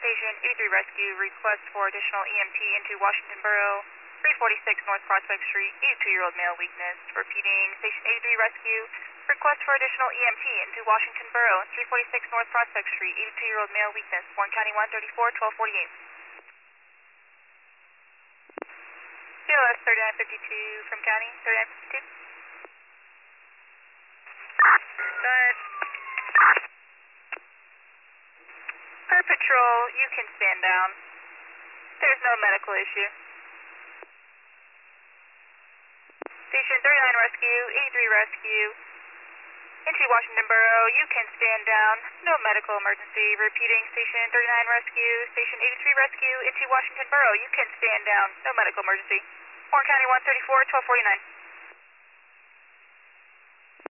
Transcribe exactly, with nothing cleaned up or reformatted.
Station eighty-three Rescue, request for additional E M T into Washington Borough, three forty-six North Prospect Street, eighty-two-year-old male weakness. Repeating, Station eighty-three Rescue, request for additional E M T into Washington Borough, three forty-six North Prospect Street, eighty-two-year-old male weakness. Warren County one thirty-four, twelve forty-eight. C L S thirty-nine fifty-two from County, thirty-nine fifty-two. Go ahead. Per patrol, you can stand down. There's no medical issue. Station thirty-nine Rescue, eighty-three Rescue, into Washington Borough, you can stand down. No medical emergency. Repeating, Station thirty-nine Rescue, Station eighty-three Rescue, into Washington Borough, you can stand down. No medical emergency. Warren County one thirty-four, twelve forty-nine.